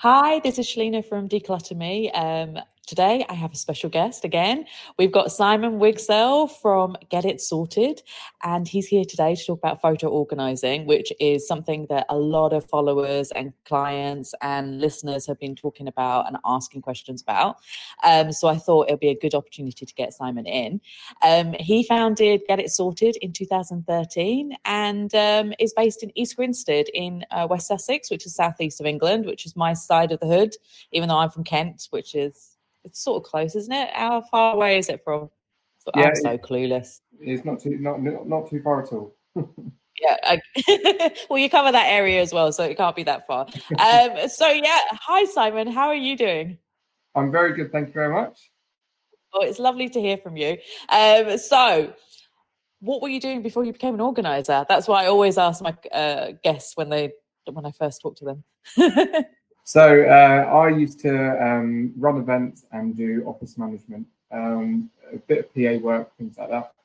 Hi, this is Shalina from Declutter Me. Today I have a special guest again. We've got Simon Wigsell from Get It Sorted, and he's here today to talk about photo organizing, which is something that a lot of followers and clients and listeners have been talking about and asking questions about. So I thought it'd be a good opportunity to get Simon in. He founded Get It Sorted in 2013 and is based in East Grinstead in West Sussex, which is southeast of England, which is my side of the hood, even though I'm from Kent, which is it's sort of close, isn't it? How far away is it from? Yeah, I'm so clueless. it's not too far at all. Yeah. Well, you cover that area as well, so it can't be that far. So yeah, hi Simon, how are you doing? I'm very good, thank you very much. Oh, it's lovely to hear from you. So what were you doing before you became an organizer? That's why I always ask my guests when I first talk to them. So I used to run events and do office management, a bit of PA work, things like that.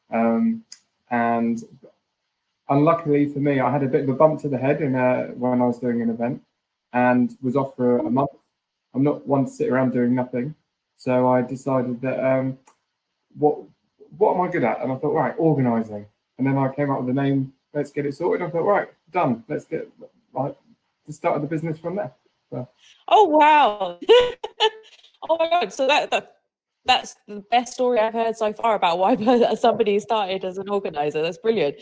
And unluckily for me, I had a bit of a bump to the head when I was doing an event and was off for a month. I'm not one to sit around doing nothing. So I decided that what am I good at? And I thought, right, organising. And then I came up with the name, Let's Get It Sorted. I thought, right, done. Let's get the start of the business from there. So. Oh wow! Oh my god! So that's the best story I've heard so far about why somebody started as an organizer. That's brilliant.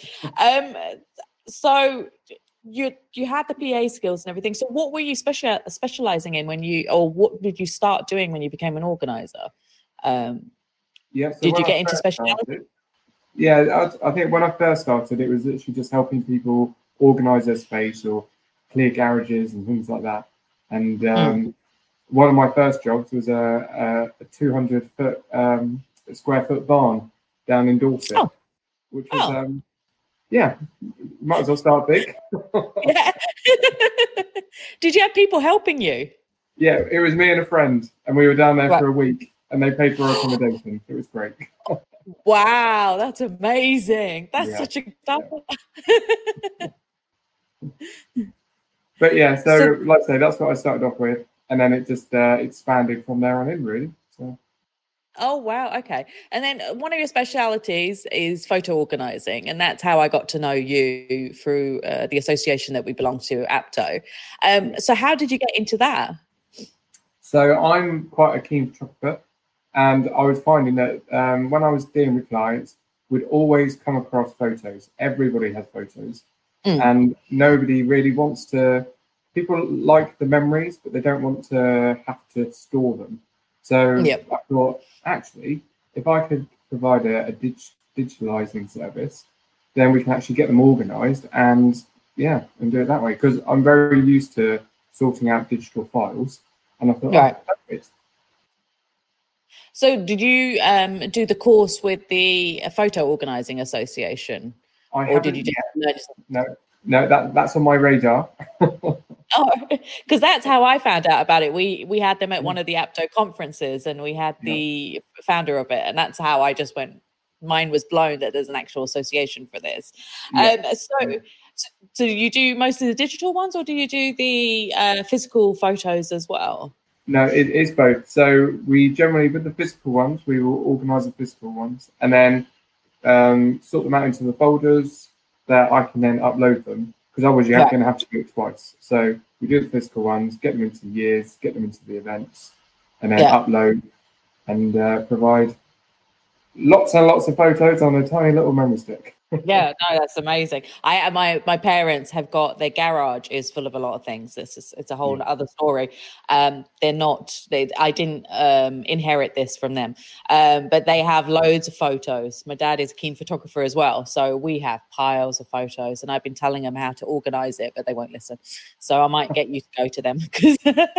So you had the PA skills and everything. So what were you specializing in or what did you start doing when you became an organizer? Yeah. So did you get into speciality? Yeah, I think when I first started, it was literally just helping people organize their space or clear garages and things like that. And one of my first jobs was a 200 square foot barn down in Dorset, which was yeah, might as well start big. Yeah. Did you have people helping you? Yeah, it was me and a friend, and we were down there for a week, and they paid for our accommodation. It was great. Wow, that's amazing. That's such a But yeah, so like I say, that's what I started off with, and then it just expanded from there on in, really. So. Oh wow, okay. And then one of your specialities is photo organizing, and that's how I got to know you through the association that we belong to, APTO. So how did you get into that? So I'm quite a keen photographer, and I was finding that when I was dealing with clients, we'd always come across photos. Everybody has photos, and nobody really wants to. People like the memories, but they don't want to have to store them. So I thought, actually, if I could provide a digitalizing service, then we can actually get them organized and do it that way. Because I'm very used to sorting out digital files, and I thought, perfect. So did you do the course with the Photo Organizing Association? Or did you just No, that's on my radar. Because that's how I found out about it. We had them at one of the APTO conferences, and we had the founder of it, and that's how I just went. Mine was blown that there's an actual association for this. So you do most of the digital ones, or do you do the physical photos as well? No, it is both. So we generally, with the physical ones, we will organise the physical ones, and then sort them out into the folders that I can then upload them. Because otherwise you're going to have to do it twice. So we do the physical ones, get them into the years, get them into the events, and then upload and provide lots and lots of photos on a tiny little memory stick. Yeah, no, that's amazing. My parents have got their garage is full of a lot of things. It's a whole other story. I didn't inherit this from them, but they have loads of photos. My dad is a keen photographer as well, so we have piles of photos. And I've been telling them how to organize it, but they won't listen. So I might get you to go to them because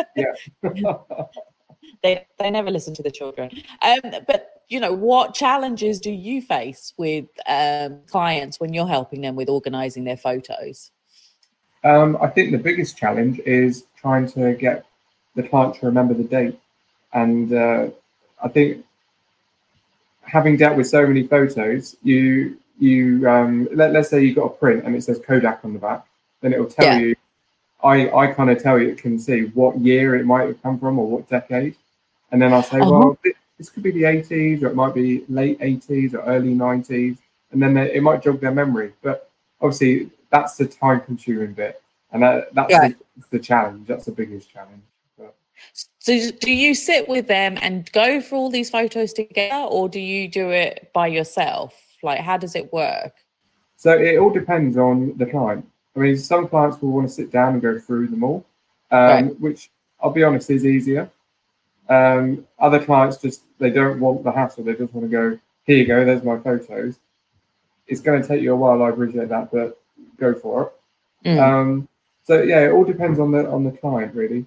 they never listen to the children. But what challenges do you face with clients when you're helping them with organizing their photos? I think the biggest challenge is trying to get the client to remember the date. And I think having dealt with so many photos, let's say you've got a print and it says Kodak on the back, then it will tell you I kind of tell you, it can see what year it might have come from or what decade. And then I'll say, well, this could be the 80s, or it might be late 80s or early 90s. And then it might jog their memory. But obviously, that's the time-consuming bit. And that's the challenge. That's the biggest challenge. But, so do you sit with them and go through all these photos together, or do you do it by yourself? Like, how does it work? So it all depends on the client. I mean, some clients will want to sit down and go through them all, which I'll be honest is easier. Other clients they don't want the hassle. They just want to go, here you go, there's my photos. It's going to take you a while. I appreciate that, but go for it. So yeah, it all depends on the client really.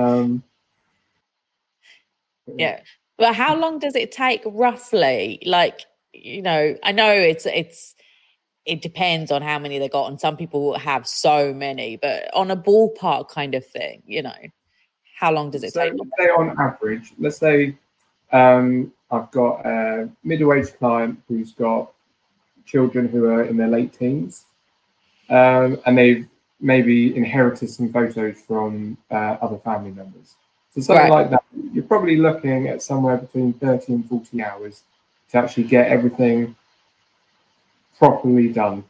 Yeah, but how long does it take roughly? Like, I know it depends on how many they got, and some people have so many, but on a ballpark kind of thing, how long does it take? Let's say on average, let's say I've got a middle-aged client who's got children who are in their late teens, and they've maybe inherited some photos from other family members. So something like that, you're probably looking at somewhere between 30 and 40 hours to actually get everything properly done.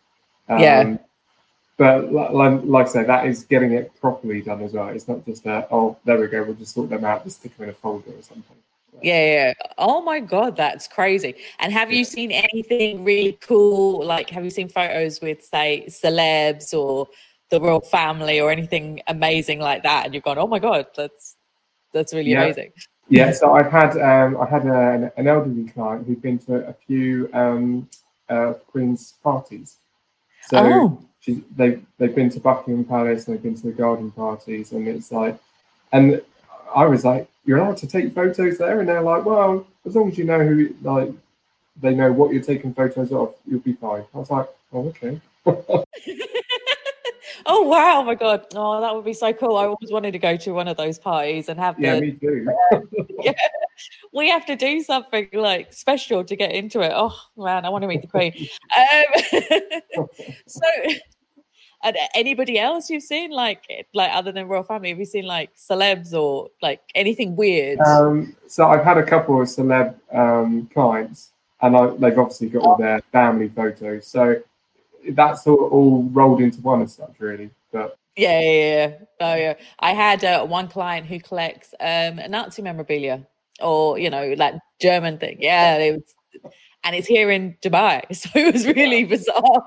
But like I say, that is getting it properly done as well. It's not just there we go, we'll just sort them out, just stick them in a folder or something. Yeah. Oh my God, that's crazy. And have you seen anything really cool? Like, have you seen photos with, say, celebs or the royal family or anything amazing like that? And you've gone, oh my God, that's really amazing. Yeah. So I had an elderly client who'd been to a few Queen's parties. So they've been to Buckingham Palace and they've been to the garden parties, and it's like, and I was like, you're allowed to take photos there, and they're like, well, as long as you know who, like, they know what you're taking photos of, you'll be fine. I was like, oh, okay. Oh wow! Oh my God! Oh, that would be so cool. I always wanted to go to one of those parties and have me too. We have to do something like special to get into it. Oh man, I want to meet the Queen. So, anybody else you've seen like other than royal family? Have you seen like celebs or like anything weird? So I've had a couple of celeb clients, and they've obviously got all their family photos. So that's all rolled into one as such, really. But yeah. Oh yeah. I had one client who collects Nazi memorabilia, or like German thing. Yeah, and it's here in Dubai, so it was really bizarre.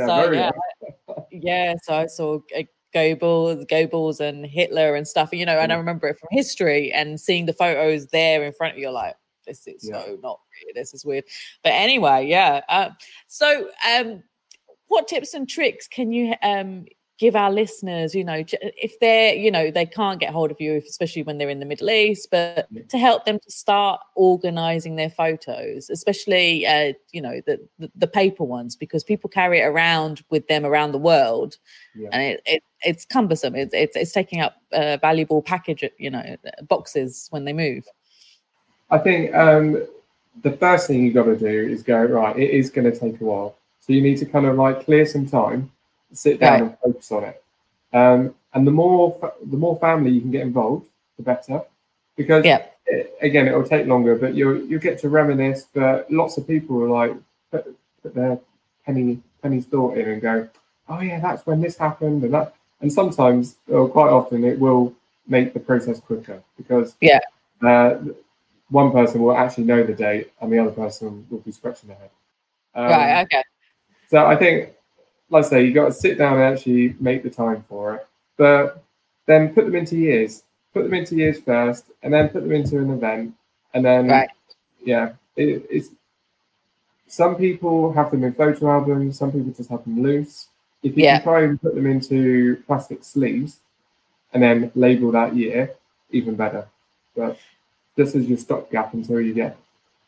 So I saw Goebbels and Hitler and stuff, and I remember it from history and seeing the photos there in front of you, like, this is so not real, this is weird. But anyway, so what tips and tricks can you give our listeners, if they're, they can't get hold of you, especially when they're in the Middle East, but to help them to start organizing their photos, especially, the paper ones, because people carry it around with them around the world, and it's cumbersome. It's taking up valuable package, boxes when they move. I think the first thing you got to do is go, right, it is going to take a while. So you need to kind of like clear some time, sit down and focus on it. And the more family you can get involved, the better. Because again, it will take longer, but you'll get to reminisce. But lots of people will like put their penny's thought in and go, oh yeah, that's when this happened, and sometimes, or quite often, it will make the process quicker because one person will actually know the date and the other person will be scratching their head. Okay. So I think, like I say, you got to sit down and actually make the time for it, but then put them into years. Put them into years first, and then put them into an event, and then it's. Some people have them in photo albums. Some people just have them loose. If you can try and put them into plastic sleeves, and then label that year, even better. But this is your stopgap until you get.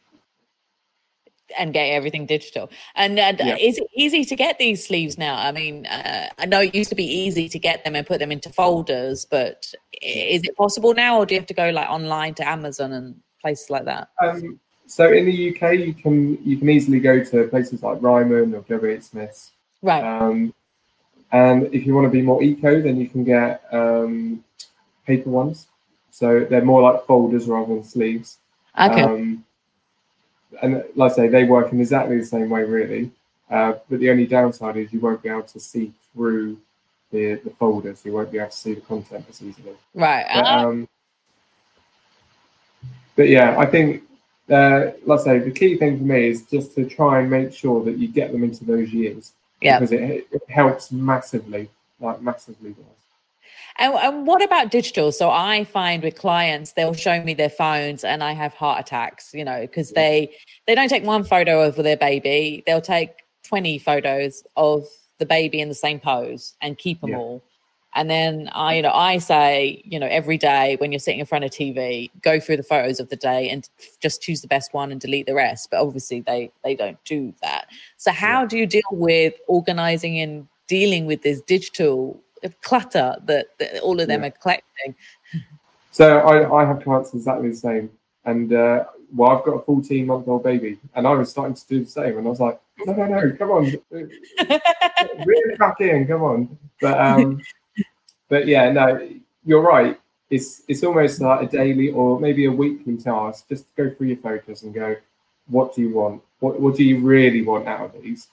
And get everything digital. And is it easy to get these sleeves now? I mean, I know it used to be easy to get them and put them into folders, but is it possible now, or do you have to go like online to Amazon and places like that? So in the UK, you can easily go to places like Ryman or W.H. Smith's, right? And if you want to be more eco, then you can get paper ones. So they're more like folders rather than sleeves. Okay. And like I say, they work in exactly the same way, really. But the only downside is you won't be able to see through the folders. You won't be able to see the content as easily. Right. But yeah, I think, like I say, the key thing for me is just to try and make sure that you get them into those years. Yeah. Because it helps massively, like massively does. And what about digital? So I find with clients, they'll show me their phones and I have heart attacks, because they don't take one photo of their baby. They'll take 20 photos of the baby in the same pose and keep them all. And then I say, every day when you're sitting in front of TV, go through the photos of the day and just choose the best one and delete the rest. But obviously they don't do that. So how do you deal with organizing and dealing with this digital clutter that all of them are collecting? So I have clients exactly the same. And I've got a 14-month-old baby and I was starting to do the same. And I was like, no, come on. Really back in, come on. But yeah, no, you're right. It's almost like a daily or maybe a weekly task. Just to go through your photos and go, what do you want? What do you really want out of these?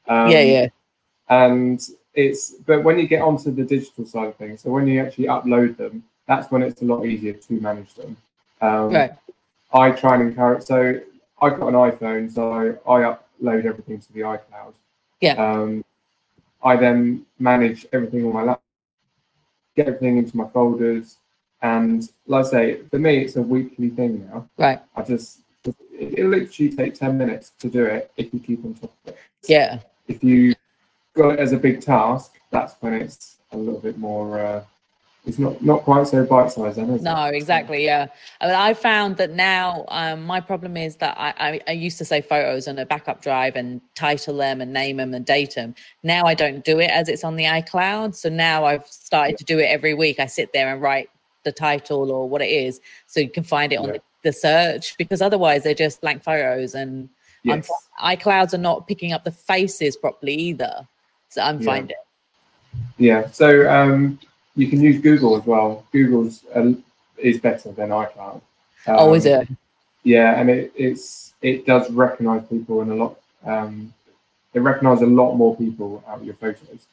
And but when you get onto the digital side of things, so when you actually upload them, that's when it's a lot easier to manage them. Right. I try and encourage. So I've got an iPhone, so I upload everything to the iCloud. Yeah. I then manage everything on my laptop, get everything into my folders, and like I say, for me, it's a weekly thing now. Right. It'll literally take 10 minutes to do it if you keep on top of it. Yeah. If you got it as a big task, that's when it's a little bit more. It's not quite so bite-sized, then, is it? No, exactly. Yeah. I mean, I found that now my problem is that I used to save photos on a backup drive and title them and name them and date them. Now I don't do it as it's on the iCloud. So now I've started to do it every week. I sit there and write the title or what it is so you can find it on the search, because otherwise they're just blank photos and iClouds are not picking up the faces properly either. So I'm finding. Yeah. So you can use Google as well. Google's is better than iCloud. Is it? Yeah, and it does recognize people and a lot. It recognizes a lot more people out of your photos.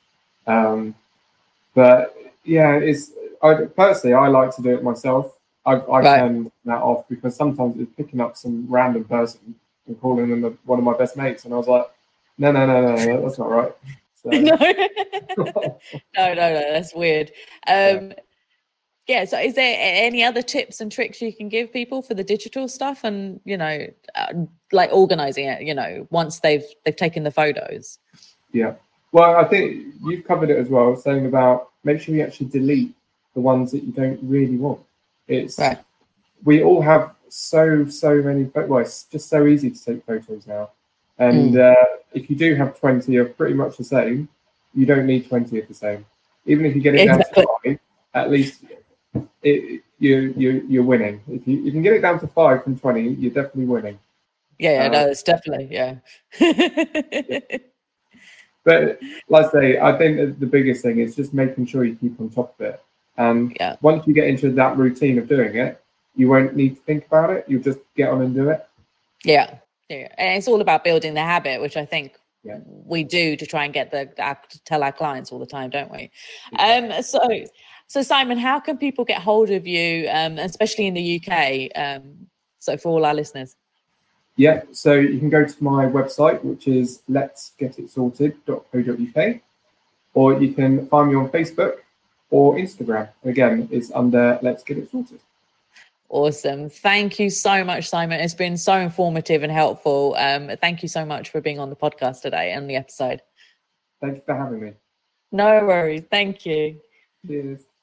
But yeah, personally I like to do it myself. I turned that off because sometimes it's picking up some random person and calling them one of my best mates, and I was like, no, that's not right. So. No, that's weird. So is there any other tips and tricks you can give people for the digital stuff and like organizing it once they've taken the photos? Well, I think you've covered it as well, saying about make sure you actually delete the ones that you don't really want. We all have so many photos. Well, it's just so easy to take photos now. And if you do have 20 of pretty much the same, you don't need 20 of the same. Even if you get it down to 5, at least you're winning. If you can get it down to 5 from 20, you're definitely winning. No, it's definitely But like I say, I think that the biggest thing is just making sure you keep on top of it. And once you get into that routine of doing it, you won't need to think about it. You'll just get on and do it. Yeah. And it's all about building the habit, which I think we do to try and get tell our clients all the time, don't we? Exactly. So Simon, how can people get hold of you, especially in the UK? So for all our listeners. Yeah, so you can go to my website, which is letsgetitsorted.co.uk, or you can find me on Facebook or Instagram. Again, it's under Let's Get It Sorted. Awesome. Thank you so much, Simon. It's been so informative and helpful. Thank you so much for being on the podcast today and the episode. Thank you for having me. No worries. Thank you. Cheers.